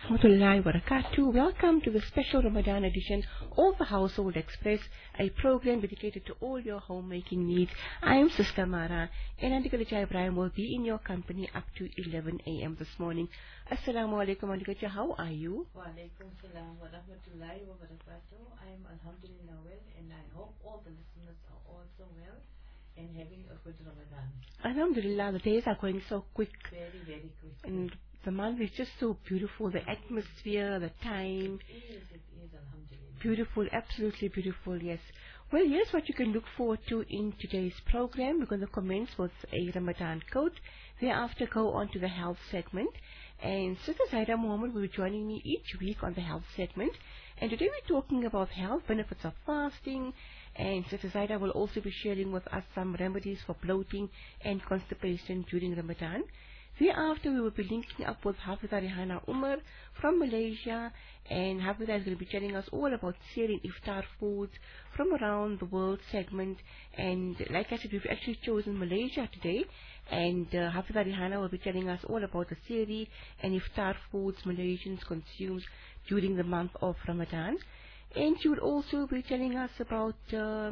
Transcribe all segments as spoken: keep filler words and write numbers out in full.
Rahmatullahi wa barakatuh. Welcome to the special Ramadan edition of the Household Express, a program dedicated to all your homemaking needs. I am Sister Mara, and Aunty Khadija Ibrahim will be in your company up to eleven a m this morning. Assalamu alaikum, Aunty Khadija. How are you? Wa alaikum salam wa rahmatullahi wa barakatuh. I am alhamdulillah well, and I hope all the listeners are also well and having a good Ramadan. Alhamdulillah, the days are going so quick. Very, very quick. And the month is just so beautiful, the atmosphere, the time. It is, it is, alhamdulillah. Beautiful, absolutely beautiful, yes. Well, here's what you can look forward to in today's program. We're going to commence with a Ramadan quote, thereafter go on to the health segment. And Sister Zaida Muhammad will be joining me each week on the health segment. And today we're talking about health benefits of fasting. And Sister Zaida will also be sharing with us some remedies for bloating and constipation during Ramadan. Thereafter, we will be linking up with Hafiza Rehana Umar from Malaysia, and Hafiza is going to be telling us all about sharing iftar foods from around the world segment. And like I said, we've actually chosen Malaysia today, and uh, Hafiza Rehana will be telling us all about the siri and iftar foods Malaysians consume during the month of Ramadan. And she will also be telling us about uh,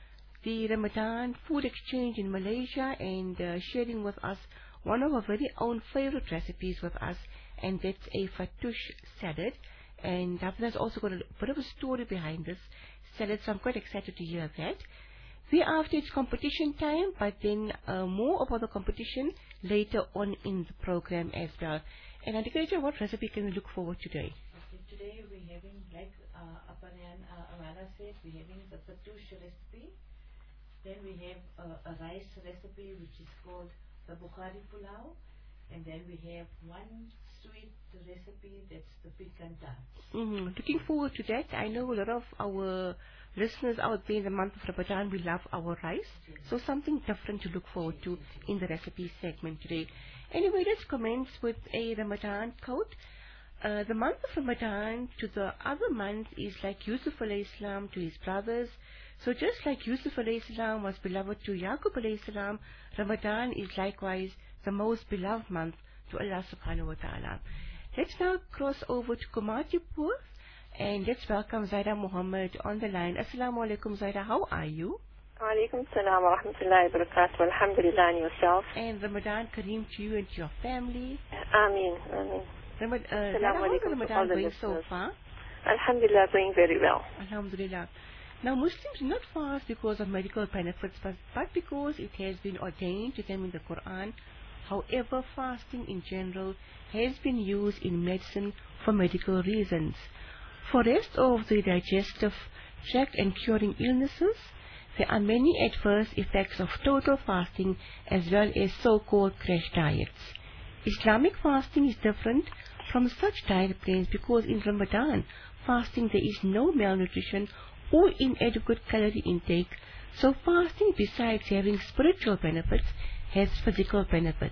the Ramadan food exchange in Malaysia, and uh, sharing with us one of our very own favorite recipes with us, and that's a fattoush salad. And Hafiza's also got a bit of a story behind this salad, so I'm quite excited to hear that. Thereafter, it's competition time, but then uh, more about the competition later on in the program as well. And Aunty Khadija, what recipe can we look forward to today? Okay, today we're having, like uh, Aparan uh, Amala said, we're having the fattoush recipe. Then we have uh, a rice recipe which is called the Bukhari Pulao, and then we have one sweet recipe, that's the pikanta. Mm-hmm. Looking forward to that. I know a lot of our listeners out there in the month of Ramadan, we love our rice, yes. So something different to look forward to yes, yes, in the recipe segment today. Anyway, let's commence with a Ramadan quote. Uh, the month of Ramadan to the other months is like Yusuf alayhi salam to his brothers. So just like Yusuf alayhi salam was beloved to Yaqub alayhi salam, Ramadan is likewise the most beloved month to Allah subhanahu wa ta'ala. Let's now cross over to Komatipur, and let's welcome Zaida Muhammad on the line. Assalamu alaikum, Zaida. How are you? Alaikum salam wa rahmatullahi wa barakatuh. Alhamdulillah, and yourself? And Ramadan Kareem to you and to your family. Ameen, ameen. Ramad, uh, Zaida, how's Ramadan going so far? Alhamdulillah, going very well. Alhamdulillah. Now, Muslims do not fast because of medical benefits, but, but because it has been ordained to them in the Quran. However, fasting in general has been used in medicine for medical reasons. For rest of the digestive tract and curing illnesses, there are many adverse effects of total fasting as well as so-called crash diets. Islamic fasting is different from such diet plans because in Ramadan fasting there is no malnutrition or inadequate calorie intake, so fasting, besides having spiritual benefits, has physical benefits.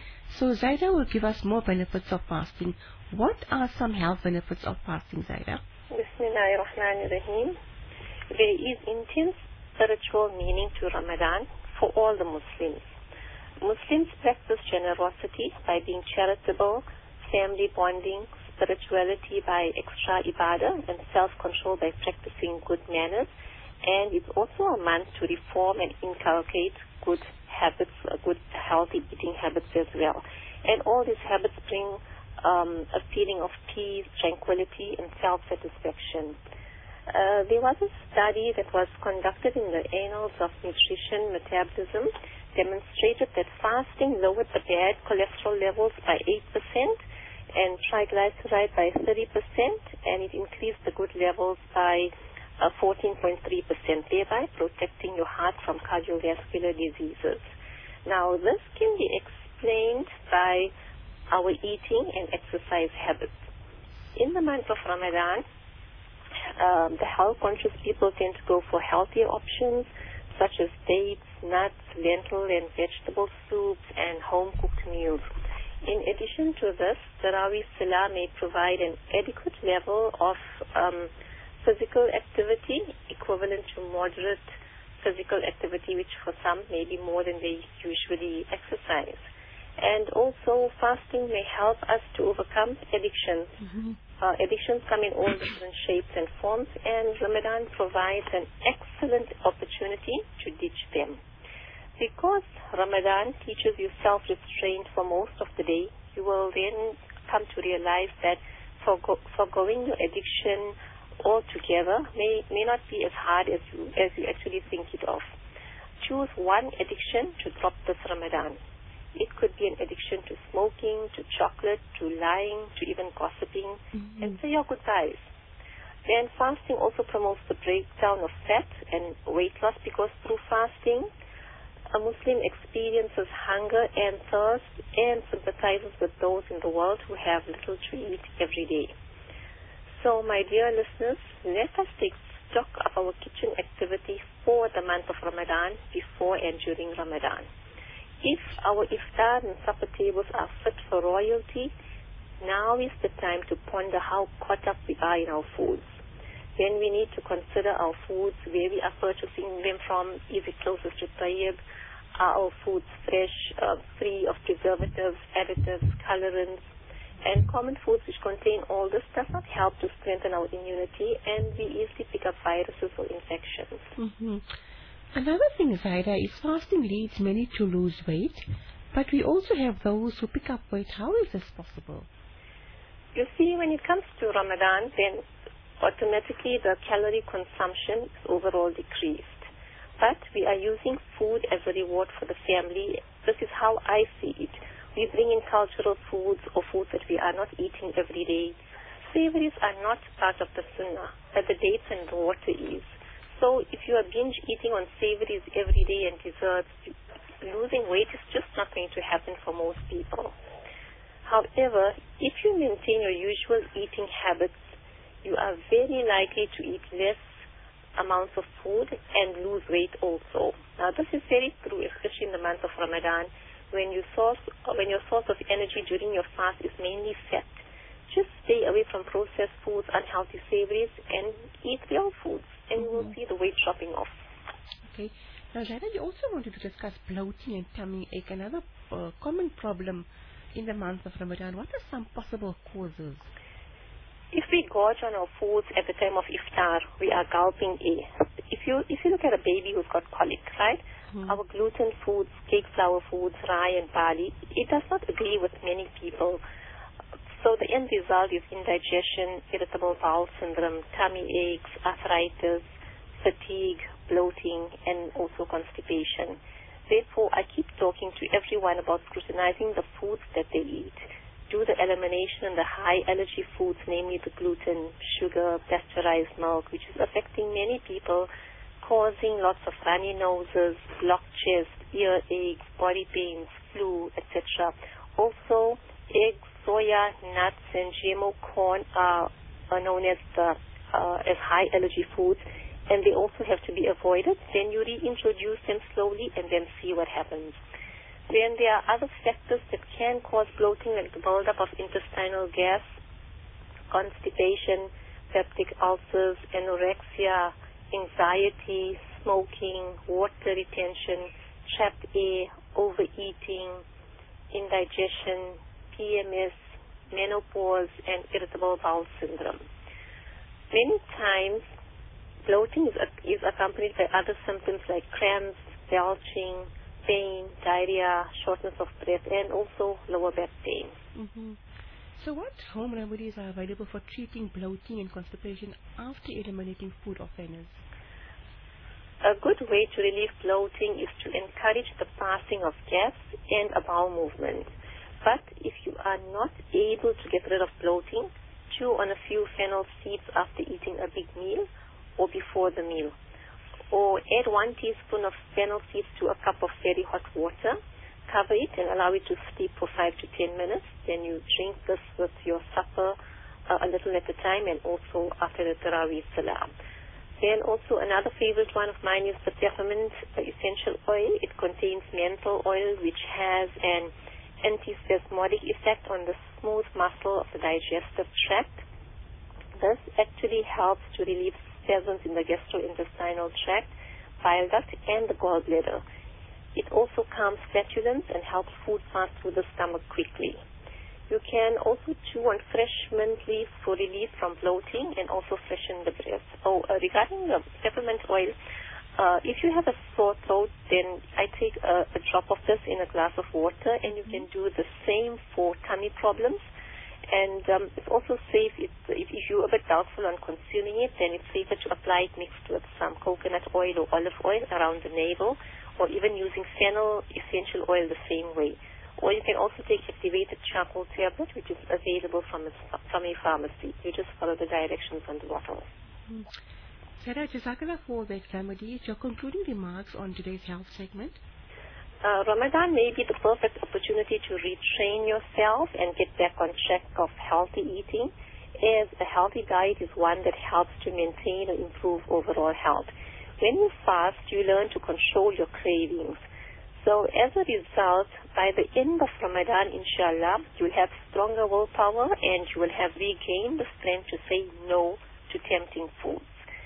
So Zaida will give us more benefits of fasting. What are some health benefits of fasting, Zaida? Bismillahirrahmanirrahim. There is intense spiritual meaning to Ramadan for all the Muslims. Muslims practice generosity by being charitable, family bonding, spirituality by extra ibadah, and self-control by practicing good manners. And it's also a month to reform and inculcate good habits, uh, good healthy eating habits as well. And all these habits bring um, a feeling of peace, tranquility, and self-satisfaction. Uh, there was a study that was conducted in the Annals of Nutrition Metabolism, demonstrated that fasting lowered the bad cholesterol levels by eight percent and triglyceride by thirty percent, and it increased the good levels by uh, fourteen point three percent, thereby protecting your heart from cardiovascular diseases. Now, this can be explained by our eating and exercise habits. In the month of Ramadan, um, the health-conscious people tend to go for healthier options, such as dates, nuts, lentil and vegetable soups, and home-cooked meals. In addition to this, Tarawih Salah may provide an adequate level of um, physical activity equivalent to moderate physical activity, which for some may be more than they usually exercise. And also, fasting may help us to overcome addictions. Mm-hmm. Uh, addictions come in all different shapes and forms, and Ramadan provides an excellent opportunity to ditch them. Because Ramadan teaches you self-restraint for most of the day, you will then come to realize that forgo- foregoing your addiction altogether may, may not be as hard as you, as you actually think it of. Choose one addiction to drop this Ramadan. It could be an addiction to smoking, to chocolate, to lying, to even gossiping, Mm-hmm. and say your goodbyes. Then fasting also promotes the breakdown of fat and weight loss, because through fasting, a Muslim experiences hunger and thirst and sympathizes with those in the world who have little to eat every day. So, my dear listeners, let us take stock of our kitchen activity for the month of Ramadan, before and during Ramadan. If our iftar and supper tables are fit for royalty, now is the time to ponder how caught up we are in our foods. Then we need to consider our foods, where we are purchasing them from. Is it closest to tayyib? Are our foods fresh, uh, free of preservatives, additives, colorants? And common foods which contain all this does not help to strengthen our immunity, and we easily pick up viruses or infections. Mm-hmm. Another thing, Zaida, is fasting leads many to lose weight, but we also have those who pick up weight. How is this possible? You see, when it comes to Ramadan, then automatically the calorie consumption is overall decreased. But we are using food as a reward for the family. This is how I see it. We bring in cultural foods or foods that we are not eating every day. Savories are not part of the sunnah, but the dates and the water is. So if you are binge eating on savories every day and desserts, losing weight is just not going to happen for most people. However, if you maintain your usual eating habits, you are very likely to eat less amounts of food and lose weight also. Now, this is very true, especially in the month of Ramadan, when, you source, when your source of energy during your fast is mainly fat. Just stay away from processed foods, unhealthy savories, and eat real foods, and you will see the weight dropping off. Okay. Now, Zaida, you also wanted to discuss bloating and tummy ache, another uh, common problem in the month of Ramadan. What are some possible causes? If we gorge on our foods at the time of iftar, we are gulping air. If you if you look at a baby who's got colic, right? Mm-hmm. Our gluten foods, cake flour foods, rye and barley, it does not agree with many people. So the end result is indigestion, irritable bowel syndrome, tummy aches, arthritis, fatigue, bloating, and also constipation. Therefore, I keep talking to everyone about scrutinizing the foods that they eat. Do the elimination of the high allergy foods, namely the gluten, sugar, pasteurized milk, which is affecting many people, causing lots of runny noses, blocked chest, earaches, body pains, flu, et cetera. Also, eggs, soya, nuts, and G M O corn are, are known as the, uh, as high allergy foods, and they also have to be avoided. Then you reintroduce them slowly and then see what happens. Then there are other factors that can cause bloating, like the buildup of intestinal gas, constipation, peptic ulcers, anorexia, anxiety, smoking, water retention, trapped air, overeating, indigestion, P M S, menopause, and irritable bowel syndrome. Many times, bloating is, is accompanied by other symptoms like cramps, belching, pain, diarrhea, shortness of breath, and also lower back pain. Mm-hmm. So what home remedies are available for treating bloating and constipation after eliminating food offenders? A good way to relieve bloating is to encourage the passing of gas and a bowel movement. But if you are not able to get rid of bloating, chew on a few fennel seeds after eating a big meal or before the meal. Or add one teaspoon of fennel seeds to a cup of very hot water. Cover it and allow it to steep for five to ten minutes. Then you drink this with your supper uh, a little at a time, and also after the Tarawih Salah. Then also another favorite one of mine is the peppermint essential oil. It contains menthol oil, which has an antispasmodic effect on the smooth muscle of the digestive tract. This actually helps to relieve spasms in the gastrointestinal tract, bile duct, and the gallbladder. It also calms flatulence and helps food pass through the stomach quickly. You can also chew on fresh mint leaves for relief from bloating and also freshen the breath. Oh, uh, regarding the peppermint oil, uh, if you have a sore throat, then I take a, a drop of this in a glass of water, and you can do the same for tummy problems. And um, it's also safe if, if, if you're a bit doubtful on consuming it, then it's safer to apply it mixed with some coconut oil or olive oil around the navel, or even using fennel essential oil the same way. Or you can also take activated charcoal tablet, which is available from a, from a pharmacy. You just follow the directions on the bottle. Mm. Sarah, Jazakallah for that remedy. Your concluding remarks on today's health segment? Uh, Ramadan may be the perfect opportunity to retrain yourself and get back on track of healthy eating, as a healthy diet is one that helps to maintain and improve overall health. When you fast, you learn to control your cravings. So as a result, by the end of Ramadan, inshallah, you will have stronger willpower and you will have regained the strength to say no to tempting foods.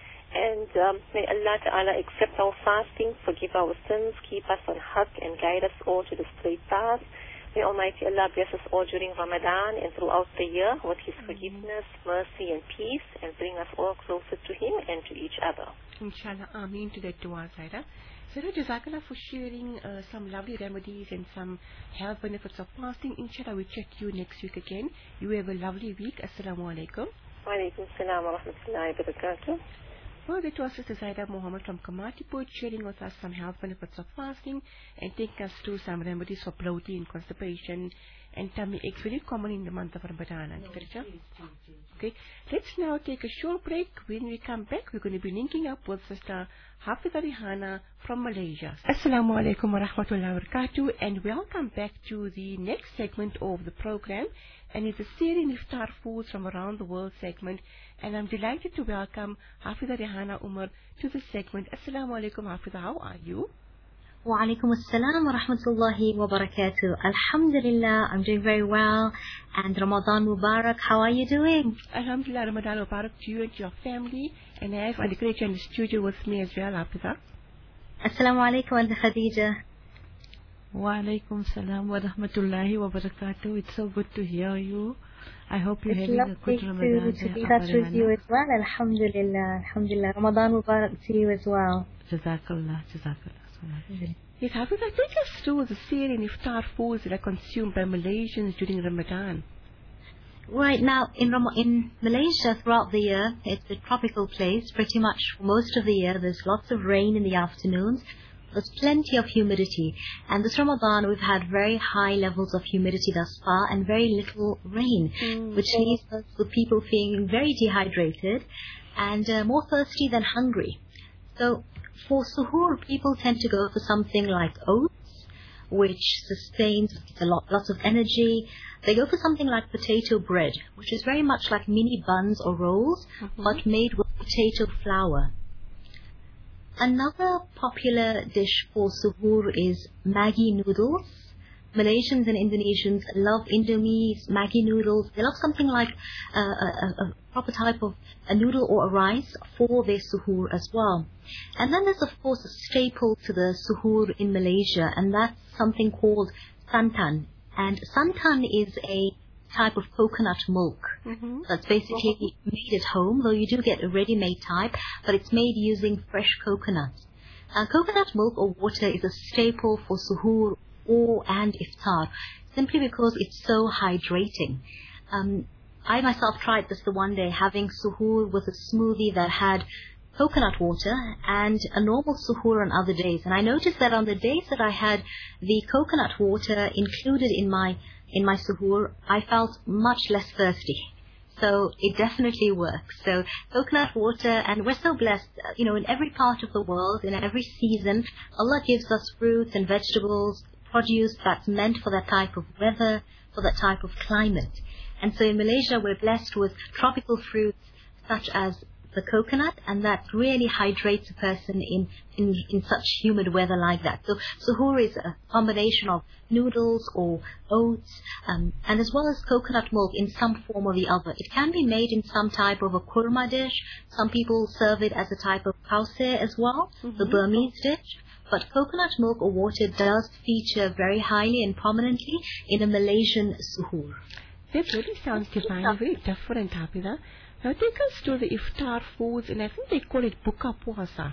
And um, may Allah Ta'ala accept our fasting, forgive our sins, keep us on haqq, and guide us all to the straight path. May Almighty Allah bless us all during Ramadan and throughout the year with His forgiveness, mercy, and peace, and bring us all closer to Him and to each other. Inshallah, Ameen to that dua, Zaira. Sarah, Jazakallah for sharing uh, some lovely remedies and some health benefits of fasting. Inshallah, we'll check you next week again. You have a lovely week. Assalamu alaikum. Wa alaikum salam wa rahmatullahi wa barakatuh. Well, that was Sister Zaida Muhammad from Kamatipur sharing with us some health benefits of fasting and taking us through some remedies for bloating, constipation, and tummy aches, very common in the month of Ramadan. No, please, please, please. Okay, let's now take a short break. When we come back, we're going to be linking up with Sister Hafida Rihana from Malaysia. Assalamu alaikum wa rahmatullahi wa barakatuh, and welcome back to the next segment of the program. And it's a Sehri Iftar Foods from Around the World segment. And I'm delighted to welcome Hafida Rihana Umar to this segment. Assalamu alaikum, Hafida. How are you? Wa alaikum assalam wa rahmatullahi wa barakatuh. Alhamdulillah, I'm doing very well. And Ramadan Mubarak, how are you doing? Alhamdulillah, Ramadan Mubarak to you and to your family. And I have Alikrecha in the studio with me as well, Hafida. Assalamu alaikum, Aunty Khadija. Wa alaikum salam wa rahmatullahi wa barakatuh. It's so good to hear you. I hope you're it's having a good Ramadan. It's lovely to be back with you as well. Alhamdulillah, Alhamdulillah. Ramadan Mubarak to you as well. Jazakallah, Jazakallah. Yes, Hafida, take us through the Sehri and Iftar foods that are consumed by Malaysians during Ramadan. Right now, in Ram in Malaysia throughout the year, it's a tropical place. Pretty much for most of the year, there's lots of rain in the afternoons. There's plenty of humidity. And this Ramadan, we've had very high levels of humidity thus far and very little rain, mm, which leaves us with people feeling very dehydrated and uh, more thirsty than hungry. So for suhoor, people tend to go for something like oats, which sustains a lot, lots of energy. They go for something like potato bread, which is very much like mini buns or rolls, mm-hmm. but made with potato flour. Another popular dish for suhoor is Maggi noodles. Malaysians and Indonesians love Indomies, Maggi noodles. They love something like uh, a, a, a proper type of a noodle or a rice for their suhoor as well. And then there's of course a staple to the suhoor in Malaysia, and that's something called santan. And santan is a type of coconut milk mm-hmm. that's basically made at home, though you do get a ready-made type, but it's made using fresh coconuts. Uh, coconut milk or water is a staple for suhoor or and iftar, simply because it's so hydrating. Um, I myself tried this the one day, having suhoor with a smoothie that had coconut water and a normal suhoor on other days. And I noticed that on the days that I had the coconut water included in my in my suhoor, I felt much less thirsty. So it definitely works. So coconut water, and we're so blessed, you know, in every part of the world, in every season, Allah gives us fruits and vegetables, produce that's meant for that type of weather, for that type of climate. And so in Malaysia, we're blessed with tropical fruits such as the coconut, and that really hydrates a person in, in, in such humid weather like that. So suhoor is a combination of noodles or oats, um, and as well as coconut milk in some form or the other. It can be made in some type of a kurma dish. Some people serve it as a type of kauseh as well, mm-hmm. the Burmese dish. but coconut milk or water does feature very highly and prominently in a Malaysian suhoor. That really sounds divine, very different, Hafida. Now take us to the iftar foods, and I think they call it buka puasa.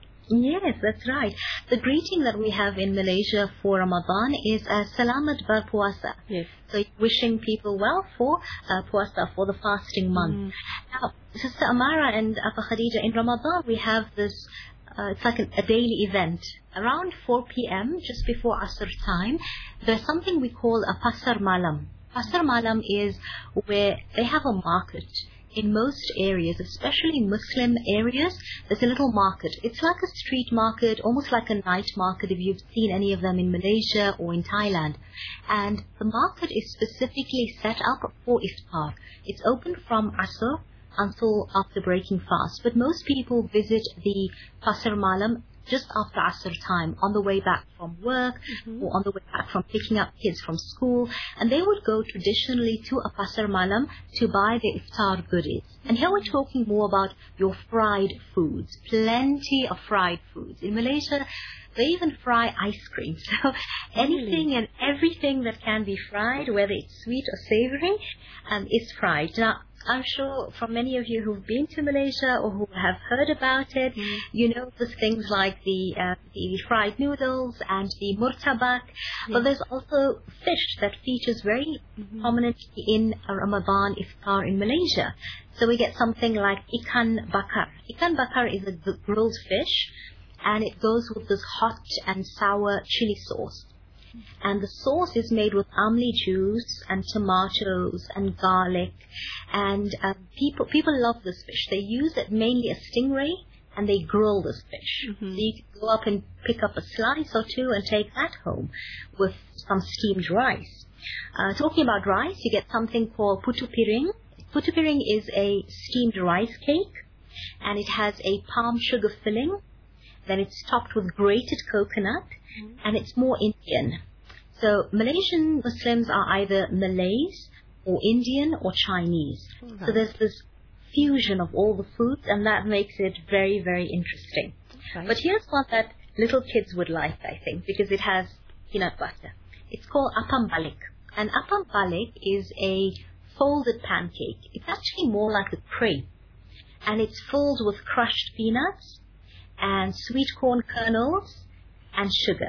Yes, that's right. The greeting that we have in Malaysia for Ramadan is uh, Selamat berpuasa. Yes. So wishing people well for uh, puasa, for the fasting month. Mm. Now, Sister Amara and Apa Khadija, in Ramadan we have this, uh, it's like a, a daily event. Around four p.m., just before Asr time, there's something we call a Pasar Malam. Pasar Malam is where they have a market. In most areas, especially Muslim areas, there's a little market. It's like a street market, almost like a night market if you've seen any of them in Malaysia or in Thailand. And the market is specifically set up for iftar. It's open from Asr until after breaking fast. But most people visit the Pasar Malam just after Asr time, on the way back from work, mm-hmm. or on the way back from picking up kids from school. And they would go traditionally to a Pasar Malam to buy their iftar goodies. And here we're talking more about your fried foods. Plenty of fried foods. In Malaysia, they even fry ice cream. So anything really? and everything that can be fried, whether it's sweet or savory, um, is fried. Now, I'm sure from many of you who've been to Malaysia or who have heard about it, mm. you know there's things like the, uh, the fried noodles and the murtabak, yes. but there's also fish that features very mm-hmm. prominently in Ramadan iftar in Malaysia. So we get something like ikan bakar. Ikan bakar is a grilled fish, and it goes with this hot and sour chili sauce. And the sauce is made with amli juice and tomatoes and garlic. And um, people people love this fish. They use it mainly as stingray, and they grill this fish. Mm-hmm. So you can go up and pick up a slice or two and take that home with some steamed rice. Uh, talking about rice, you get something called putu piring. Putu piring is a steamed rice cake, and it has a palm sugar filling. Then it's topped with grated coconut, mm-hmm. and it's more Indian. So Malaysian Muslims are either Malays or Indian or Chinese. Mm-hmm. So there's this fusion of all the foods, and that makes it very, very interesting. Right. But here's one that little kids would like, I think, because it has peanut butter. It's called apam balik. And apam balik is a folded pancake. It's actually more like a crepe. And it's filled with crushed peanuts and sweet corn kernels and sugar.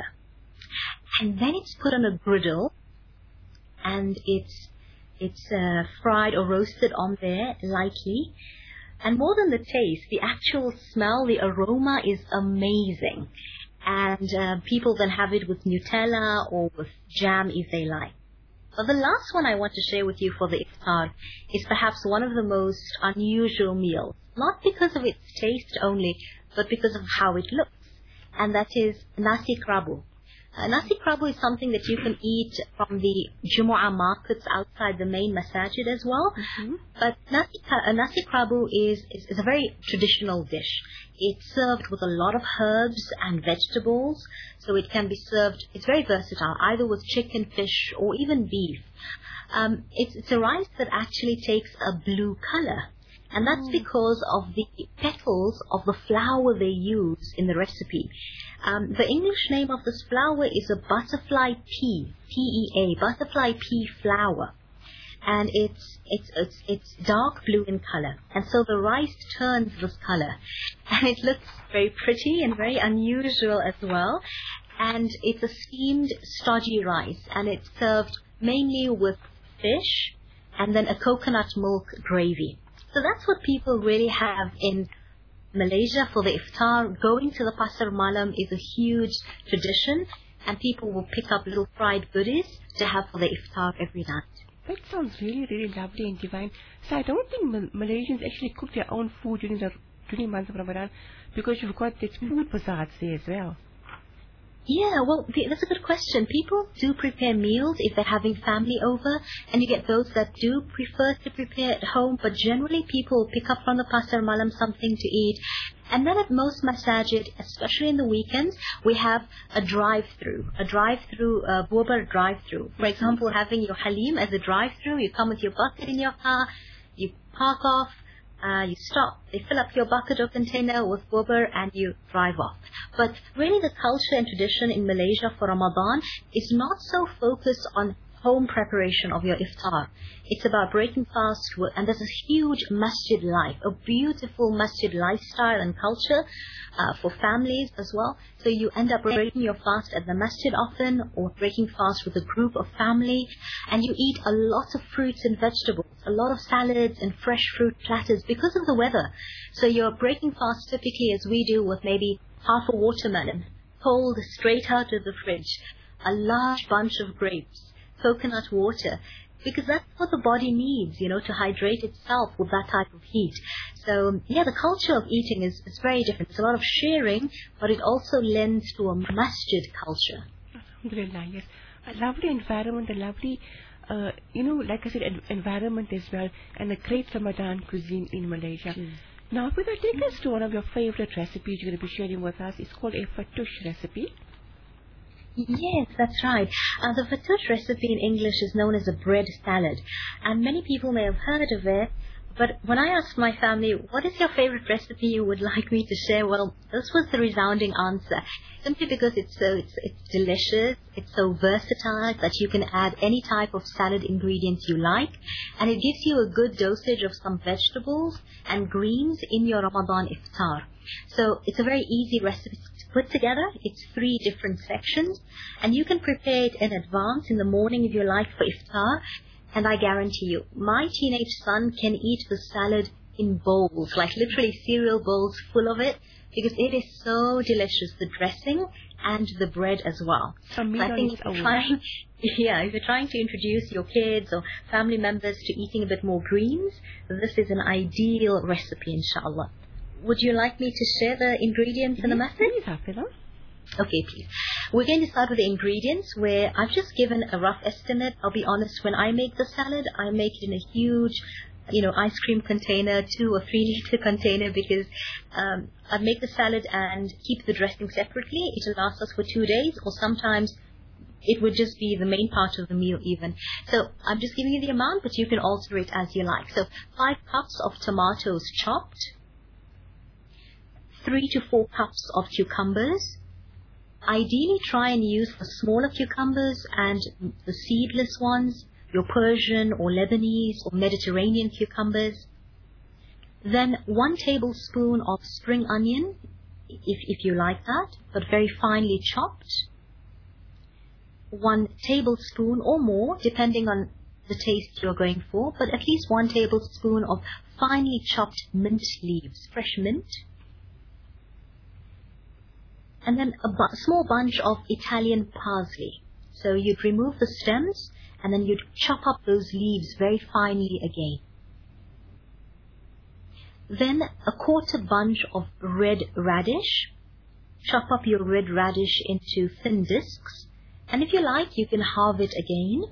And then it's put on a griddle, and it's it's uh, fried or roasted on there lightly. And more than the taste, the actual smell, the aroma is amazing. And uh, people then have it with Nutella or with jam if they like. But the last one I want to share with you for the iftar is perhaps one of the most unusual meals. Not because of its taste only, but because of how it looks. And that is nasi krabu. Uh, nasi krabu is something that you can eat from the Jumu'ah markets outside the main masajid as well. Mm-hmm. But nasi, uh, nasi krabu is, is, is a very traditional dish. It's served with a lot of herbs and vegetables. So it can be served, it's very versatile, either with chicken, fish, or even beef. Um, it's, it's a rice that actually takes a blue color. And that's because of the petals of the flower they use in the recipe. Um, the English name of this flower is a butterfly pea, P E A, butterfly pea flower. And it's, it's, it's, it's dark blue in color. And so the rice turns this color. And it looks very pretty and very unusual as well. And it's a steamed stodgy rice. And it's served mainly with fish and then a coconut milk gravy. So that's what people really have in Malaysia for the iftar. Going to the Pasar Malam is a huge tradition, and people will pick up little fried goodies to have for the iftar every night. That sounds really, really lovely and divine. So I don't think Mal- Malaysians actually cook their own food during the during months of Ramadan, because you've got this food bazaars there as well. Yeah, well, that's a good question. People do prepare meals if they're having family over, and you get those that do prefer to prepare at home, but generally people pick up from the Pasar Malam something to eat. And then at most masajid, especially in the weekends, we have a drive-through, a drive-through, a buabar drive-through. For example, having your halim as a drive-through, you come with your bucket in your car, you park off, uh, you stop, they fill up your bucket or container with bubur and you drive off. But really the culture and tradition in Malaysia for Ramadan is not so focused on home preparation of your iftar. It's about breaking fast, and there's a huge masjid life, a beautiful masjid lifestyle and culture uh, for families as well. So you end up breaking your fast at the masjid often, or breaking fast with a group of family, and you eat a lot of fruits and vegetables, a lot of salads and fresh fruit platters because of the weather. So you're breaking fast typically as we do with maybe half a watermelon, pulled straight out of the fridge, a large bunch of grapes, coconut water, because that's what the body needs, you know, to hydrate itself with that type of heat. So, yeah, the culture of eating is, is very different. It's a lot of sharing, but it also lends to a masjid culture. Alhamdulillah, yes. A lovely environment, a lovely, uh, you know, like I said, en- environment as well, and a great Ramadan cuisine in Malaysia. Mm. Now, if you take us to one of your favorite recipes you're going to be sharing with us, it's called a fattoush recipe. Yes, that's right. Uh, the fattoush recipe in English is known as a bread salad. And many people may have heard of it. But when I asked my family, what is your favorite recipe you would like me to share? Well, this was the resounding answer. Simply because it's so, it's, it's delicious, it's so versatile that you can add any type of salad ingredients you like. And it gives you a good dosage of some vegetables and greens in your Ramadan iftar. So it's a very easy recipe to put together. It's three different sections, and you can prepare it in advance in the morning if you like for iftar. And I guarantee you, my teenage son can eat the salad in bowls, like literally cereal bowls full of it, because it is so delicious, the dressing and the bread as well. So I think if you're trying, yeah, if you're trying to introduce your kids or family members to eating a bit more greens, this is an ideal recipe, inshallah. Would you like me to share the ingredients and the method? Please, Hafida. Okay, please. We're going to start with the ingredients, where I've just given a rough estimate. I'll be honest, when I make the salad, I make it in a huge, you know, ice cream container, two or three liter container, because um, I make the salad and keep the dressing separately. It will last us for two days, or sometimes it would just be the main part of the meal even. So I'm just giving you the amount, but you can alter it as you like. So five cups of tomatoes chopped, three to four cups of cucumbers. Ideally, try and use the smaller cucumbers and the seedless ones, your Persian or Lebanese or Mediterranean cucumbers. Then one tablespoon of spring onion, if, if you like that, but very finely chopped. One tablespoon or more, depending on the taste you're going for, but at least one tablespoon of finely chopped mint leaves, fresh mint. And then a bu- small bunch of Italian parsley. So you'd remove the stems, and then you'd chop up those leaves very finely again. Then a quarter bunch of red radish. Chop up your red radish into thin discs, and if you like, you can halve it again.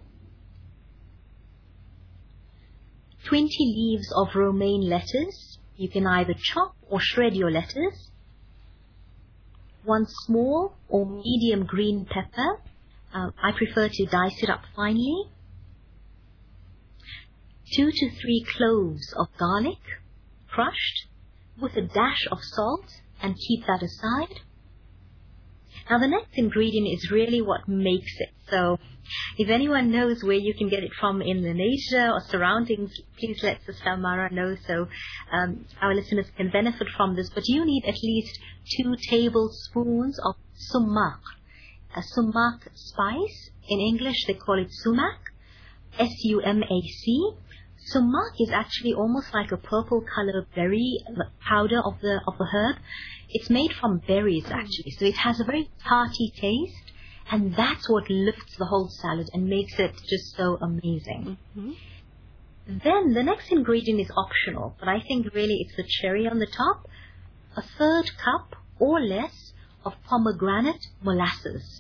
twenty leaves of romaine lettuce. You can either chop or shred your lettuce. One small or medium green pepper. Uh, I prefer to dice it up finely. Two to three cloves of garlic, crushed, with a dash of salt, and keep that aside. Now the next ingredient is really what makes it. So if anyone knows where you can get it from in Malaysia or surroundings, please let Sister Mara know, so um, our listeners can benefit from this. But you need at least two tablespoons of sumac. A sumac spice. In English they call it sumac. S U M A C. Sumac is actually almost like a purple colored berry powder of the of the herb. It's made from berries actually, so it has a very tarty taste, and that's what lifts the whole salad and makes it just so amazing. Mm-hmm. Then the next ingredient is optional, but I think really it's the cherry on the top. A third cup or less of pomegranate molasses.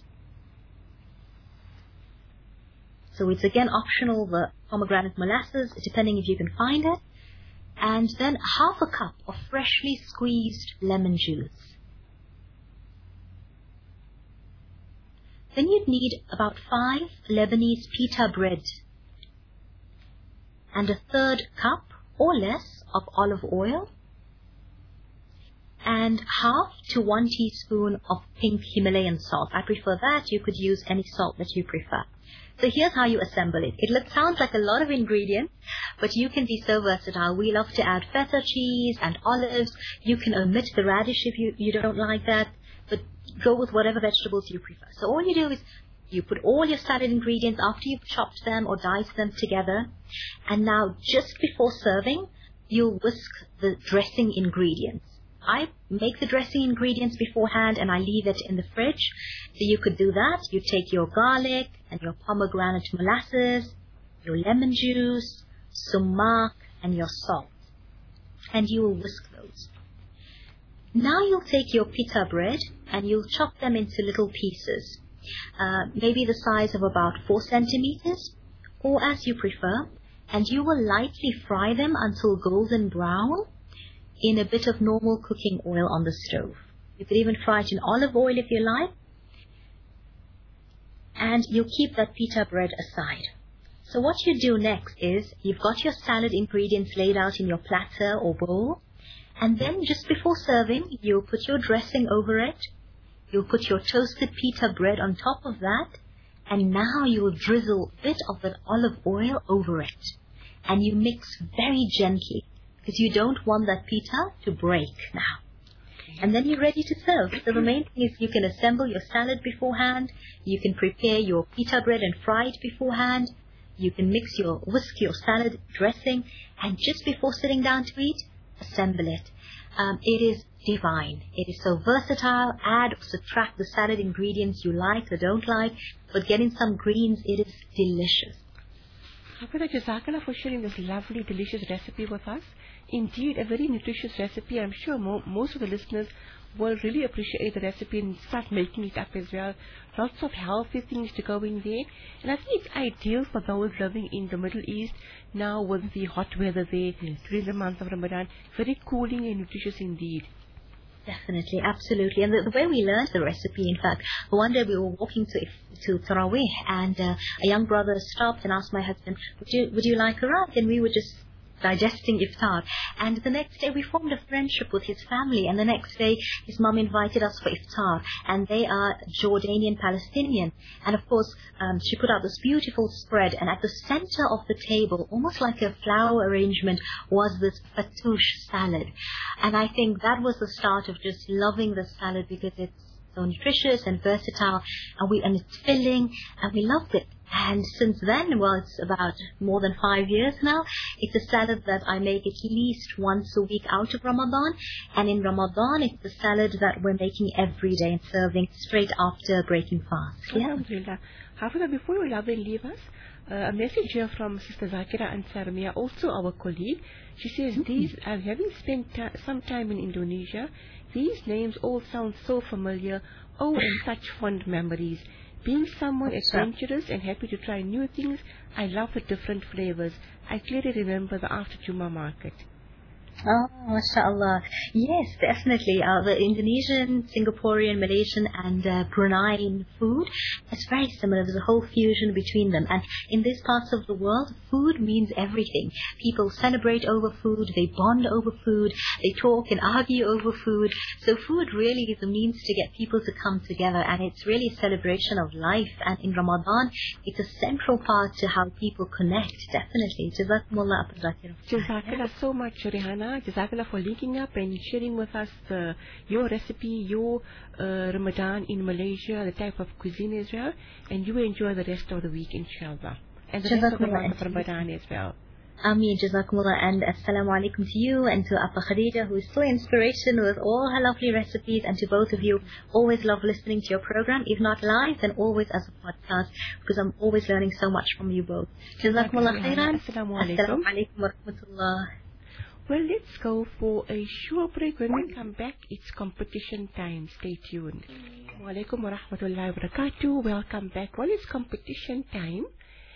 So it's again optional, the pomegranate molasses, depending if you can find it. And then half a cup of freshly squeezed lemon juice. Then you'd need about five Lebanese pita bread and a third cup or less of olive oil, and half to one teaspoon of pink Himalayan salt. I prefer that. You could use any salt that you prefer. So here's how you assemble it. It looks, sounds like a lot of ingredients, but you can be so versatile. We love to add feta cheese and olives. You can omit the radish if you, you don't like that, but go with whatever vegetables you prefer. So all you do is you put all your salad ingredients after you've chopped them or diced them together. And now just before serving, you'll whisk the dressing ingredients. I make the dressing ingredients beforehand and I leave it in the fridge. So you could do that. You take your garlic and your pomegranate molasses, your lemon juice, sumac, and your salt. And you will whisk those. Now you'll take your pita bread and you'll chop them into little pieces, uh, maybe the size of about four centimeters, or as you prefer, and you will lightly fry them until golden brown in a bit of normal cooking oil on the stove. You could even fry it in olive oil if you like. And you'll keep that pita bread aside. So what you do next is, you've got your salad ingredients laid out in your platter or bowl, and then just before serving, you'll put your dressing over it, you'll put your toasted pita bread on top of that, and now you'll drizzle a bit of that olive oil over it. And you mix very gently, because you don't want that pita to break now. And then you're ready to serve. So the main thing is you can assemble your salad beforehand, you can prepare your pita bread and fry it beforehand, you can mix your, whisk your salad dressing, and just before sitting down to eat, assemble it. Um, it is divine. It is so versatile. Add or subtract the salad ingredients you like or don't like, but getting some greens, it is delicious. Hafida, Jazakallah for sharing this lovely, delicious recipe with us. Indeed, a very nutritious recipe. I'm sure mo most of the listeners will really appreciate the recipe and start making it up as well. Lots of healthy things to go in there. And I think it's ideal for those living in the Middle East now with the hot weather there yes. during the month of Ramadan. Very cooling and nutritious indeed. Definitely, absolutely. And the, the way we learned the recipe, in fact, one day we were walking to to Taraweeh, and uh, a young brother stopped and asked my husband, would you, would you like a rug? And we were just digesting iftar. And the next day we formed a friendship with his family, and the next day his mum invited us for iftar, and they are Jordanian Palestinian. And of course, um, she put out this beautiful spread, and at the center of the table, almost like a flower arrangement, was this fattoush salad. And I think that was the start of just loving the salad, because it's so nutritious and versatile, and we and it's filling, and we loved it. And since then, well, it's about more than five years now, it's a salad that I make at least once a week out of Ramadan. And in Ramadan, it's a salad that we're making every day and serving straight after breaking fast. Yeah. Alhamdulillah. Hafida, before you love and leave us, uh, a message here from Sister Zakira Ansar Mia, also our colleague. She says, mm-hmm. these, uh, having spent some time in Indonesia, these names all sound so familiar. Oh, and such fond memories. Being someone adventurous and happy to try new things, I love the different flavors. I clearly remember the after Juma market. Oh, mashallah. Yes, definitely. Uh, the Indonesian, Singaporean, Malaysian, and uh, Bruneian food is very similar. There's a whole fusion between them. And in these parts of the world, food means everything. People celebrate over food, they bond over food, they talk and argue over food. So food really is a means to get people to come together, and it's really a celebration of life. And in Ramadan, it's a central part to how people connect, definitely. Jazakumullah, Abu Zakir. Jazakallah so much, Rihanna. Jazakallah for linking up and sharing with us uh, your recipe, your uh, Ramadan in Malaysia, the type of cuisine as well, and you enjoy the rest of the week, inshallah, and the rest of the month of Ramadan as well. Ameen, Jazakumullah, and Assalamu alaikum to you and to Appa Khadija, who is so inspiration with all her lovely recipes, and to both of you. Always love listening to your program, if not live, then always as a podcast, because I'm always learning so much from you both. Jazakumullah khairan. Assalamu alaikum. Assalamu alaikum wa rahmatullah. Well, let's go for a short break. When we come back, it's competition time. Stay tuned. Wa alaikum wa rahmatullahi wa barakatuh. Welcome back. Well, it's competition time.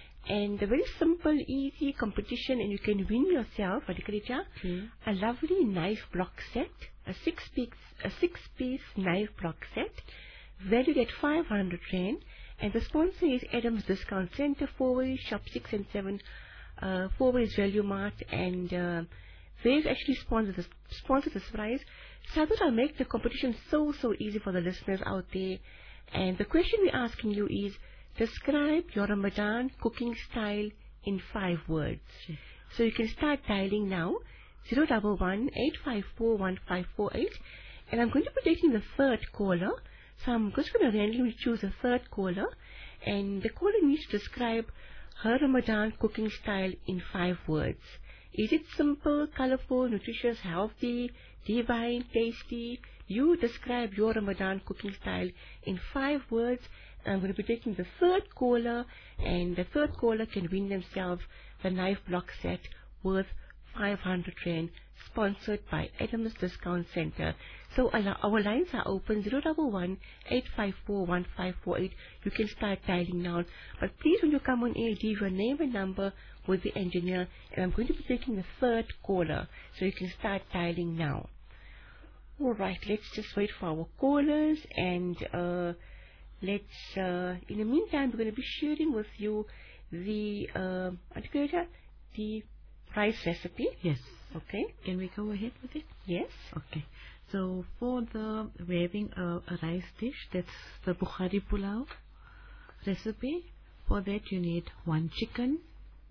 And a very simple, easy competition, and you can win yourself, hmm. a lovely knife block set, a six-piece a six-piece knife block set, valued at five hundred rand. And the sponsor is Adams Discount Center, Fourways, Shop six and seven, uh, Fourways Value Mart, and uh, they've actually sponsored this, sponsored this prize. So I thought I'll make the competition so, so easy for the listeners out there. And the question we're asking you is, describe your Ramadan cooking style in five words. Sure. So you can start dialing now, zero one one, eight five four, one five four eight. And I'm going to be taking the third caller. So I'm just going to randomly choose a third caller. And the caller needs to describe her Ramadan cooking style in five words. Is it simple, colorful, nutritious, healthy, divine, tasty? You describe your Ramadan cooking style in five words. I'm going to be taking the third caller, and the third caller can win themselves the knife block set worth five hundred rand, sponsored by Adams Discount Center. So our, our lines are open, zero one one, eight five four, one five four eight. You can start dialing now. But please, when you come on air, leave your name and number with the engineer, and I'm going to be taking the third caller, so you can start dialing now. All right, let's just wait for our callers, and uh, let's, uh, in the meantime, we're going to be sharing with you the, uh, the rice recipe. Yes. Okay. Can we go ahead with it? Yes. Okay. So for the we're having a, a rice dish, that's the Bukhari Pulao recipe. For that you need one chicken,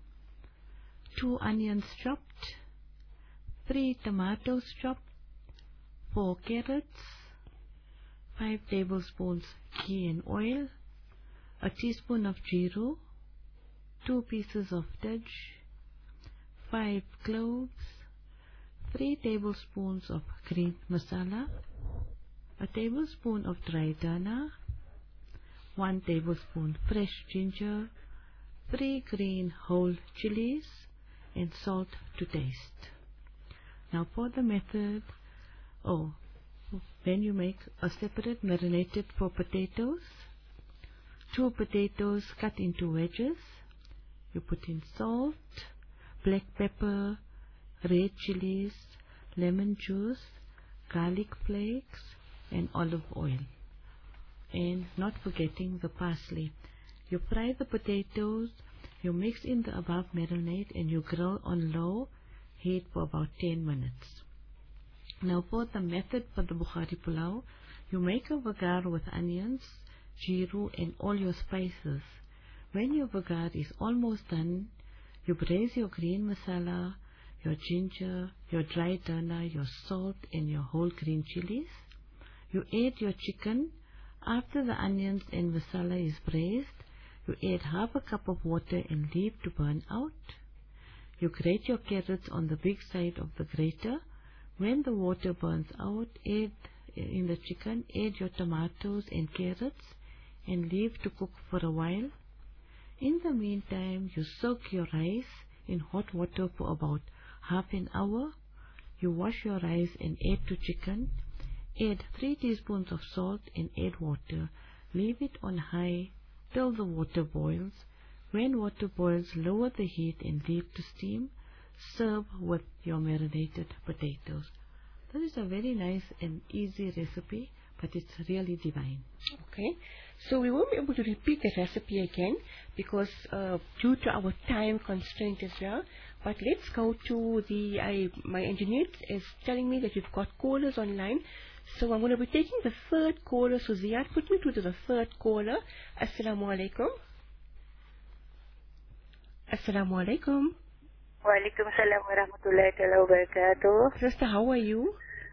two onions chopped, three tomatoes chopped, four carrots, five tablespoons ghee and oil, a teaspoon of jeeru, two pieces of tej, five cloves, three tablespoons of green masala, a tablespoon of dry dana, one tablespoon fresh ginger, three green whole chilies, and salt to taste. Now for the method, oh, then you make a separate marinated for potatoes, two potatoes cut into wedges. You put in salt, black pepper, red chilies, lemon juice, garlic flakes, and olive oil. And not forgetting the parsley. You fry the potatoes, you mix in the above marinade, and you grill on low heat for about ten minutes. Now for the method for the Bukhari Pulao, you make a vagar with onions, jeeru, and all your spices. When your vagar is almost done, you braise your green masala, your ginger, your dry dana, your salt, and your whole green chilies. You add your chicken. After the onions and masala is braised, you add half a cup of water and leave to burn out. You grate your carrots on the big side of the grater. When the water burns out, add in the chicken, add your tomatoes and carrots, and leave to cook for a while. In the meantime, you soak your rice in hot water for about half an hour. You wash your rice and add to chicken. Add three teaspoons of salt and add water. Leave it on high till the water boils. When water boils, lower the heat and leave to steam. Serve with your marinated potatoes. That is a very nice and easy recipe, but it's really divine. Okay. So we won't be able to repeat the recipe again because uh, due to our time constraint as well. But let's go to the, I, my engineer is telling me that we've got callers online. So I'm going to be taking the third caller. So Ziad, put me through to the third caller. Assalamu alaikum. Assalamu alaikum. Wa alaikum salam wa rahmatullahi wa barakatuh. Sister, how are you?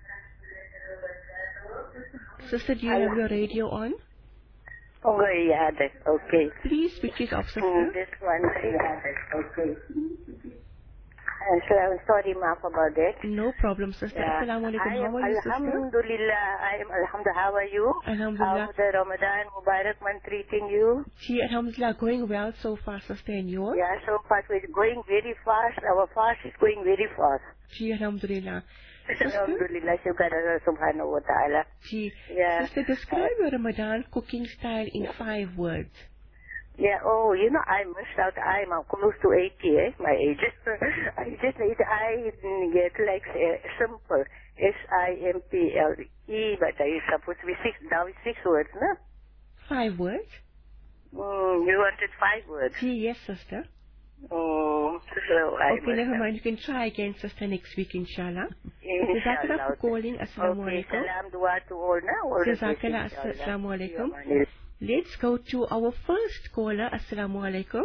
Sister, do you have your radio on? Oh, yeah, that's okay. Please switch it off, sister. Mm, this one, yeah, that's okay. Uh, so I'm sorry, Maaf, about that. No problem, sister. Yeah. Assalamu alaikum. I am, How are you, sister? Alhamdulillah. I am Alhamdulillah. How are you? Alhamdulillah. How the Ramadan Mubarak month treating you? Gee, Alhamdulillah, going well so far, sister, and yours? Yeah, so fast. We're going very fast. Our fast is going very fast. Gee, Alhamdulillah. Sister? Alhamdulillah, shukar Allah subhanahu wa ta'ala. Gee, Yeah. sister, describe your Ramadan cooking style in five words. Yeah, oh, you know, I missed out. I'm uh, close to eighty, eh, my age. I just need, I get like uh, simple, S I M P L E, but I supposed to be six, now it's six words, no? Five words? Mm, you wanted five words. Gee, yes, sister. Oh, so I Okay, never mind. You can try again, sister, next week, inshallah. Jazakallah for calling. Assalamu Okay, alaikum. salam dua to all now. All the best, Jazakallah. inshallah. Assalamu alaikum. Yamanil. Let's go to our first caller. Assalamu alaikum.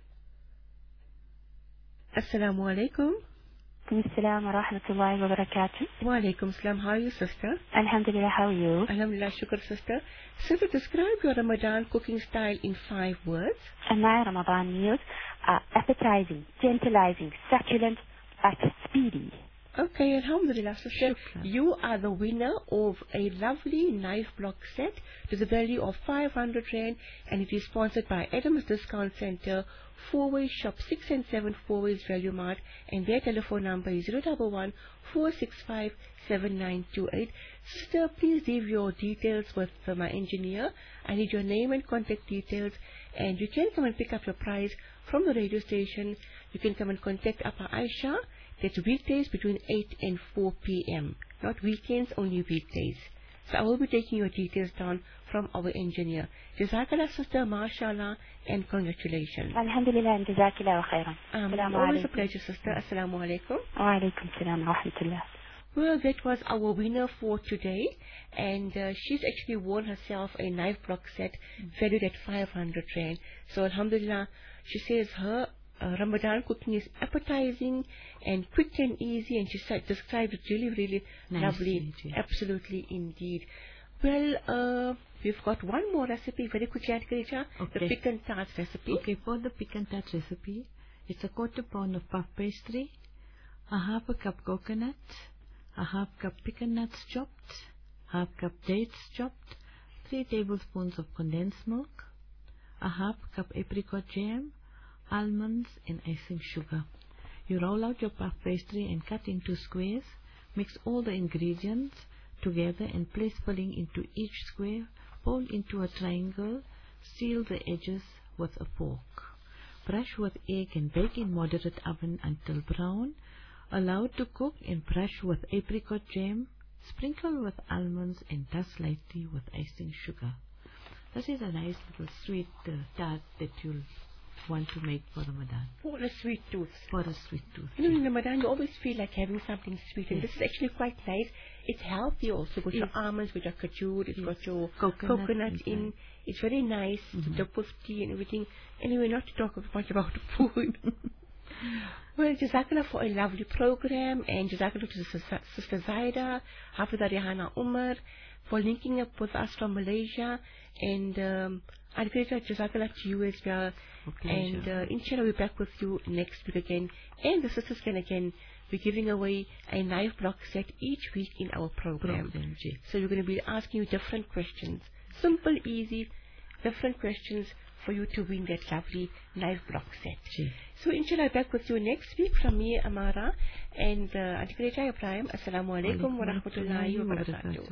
Assalamu alaikum. Assalamu wa rahmatullahi wa barakatuh. Wa alaikum salam. How are you, sister? Alhamdulillah, how are you? Alhamdulillah, shukr, sister. Sister, describe your Ramadan cooking style in five words. And my Ramadan meals are appetizing, tantalizing, succulent, but speedy. Okay, alhamdulillah, sister. You are the winner of a lovely knife block set to the value of five hundred rand, and it is sponsored by Adams Discount Center, Four Ways Shop six and seven, Four Ways Value Mart, and their telephone number is zero one one, four six five, seven nine two eight. Sister, please leave your details with uh, my engineer. I need your name and contact details, and you can come and pick up your prize from the radio station. You can come and contact Appa Aisha. That's weekdays between eight and four p m Not weekends, only weekdays. So I will be taking your details down from our engineer. Jazakallah, sister, mashallah, and congratulations. Alhamdulillah and jazakillah wa khairan. Um, Assalamu always a alaikum. pleasure, sister. Assalamu alaikum. Wa alaikum salam wa rahmatullah. Well, that was our winner for today, and uh, she's actually won herself a knife block set valued at five hundred rand. So alhamdulillah, she says her uh, Ramadan cooking is appetizing and quick and easy, and she said, described it really, really Nice, lovely. indeed. Absolutely, indeed. Well, uh, we've got one more recipe very quickly, Aunty Khadija, the Okay. pick and tart recipe. Okay, for the pick and tart recipe, it's a quarter pound of puff pastry, a half a cup coconut, a half cup pecan nuts chopped, half cup dates chopped, three tablespoons of condensed milk, a half cup apricot jam, almonds and icing sugar. You roll out your puff pastry and cut into squares. Mix all the ingredients together and place filling into each square. Fold into a triangle. Seal the edges with a fork. Brush with egg and bake in moderate oven until brown. Allow to cook and brush with apricot jam. Sprinkle with almonds and dust lightly with icing sugar. This is a nice little sweet uh, tart that you'll want to make for Ramadan. For a sweet tooth. For a sweet tooth. You know, in Ramadan, you always feel like having something sweet, and this is actually quite nice. It's healthy also. Got your Yes. almonds, got your kajur, it's Yes. got your Coconut coconut inside. in. It's very nice. Mhm. The puff tea and everything. Anyway, not to talk much about food. Well, Jazakallah for a lovely program, and Jazakallah to Sister Sister Zaida, Hafida Rehana Umar, for linking up with us from Malaysia, and um, I'd great Jazakallah to you as well. A pleasure. And uh, inshallah, we'll be back with you next week again. And the sisters can again be giving away a knife block set each week in our program. Program, G. So we're going to be asking you different questions. Simple, easy, different questions for you to win that lovely knife block set. G. So inshallah, back with you next week from me, Amara, and uh, Aunty Khadija Ibrahim. Assalamu alaikum wa rahmatullahi wa barakatuh.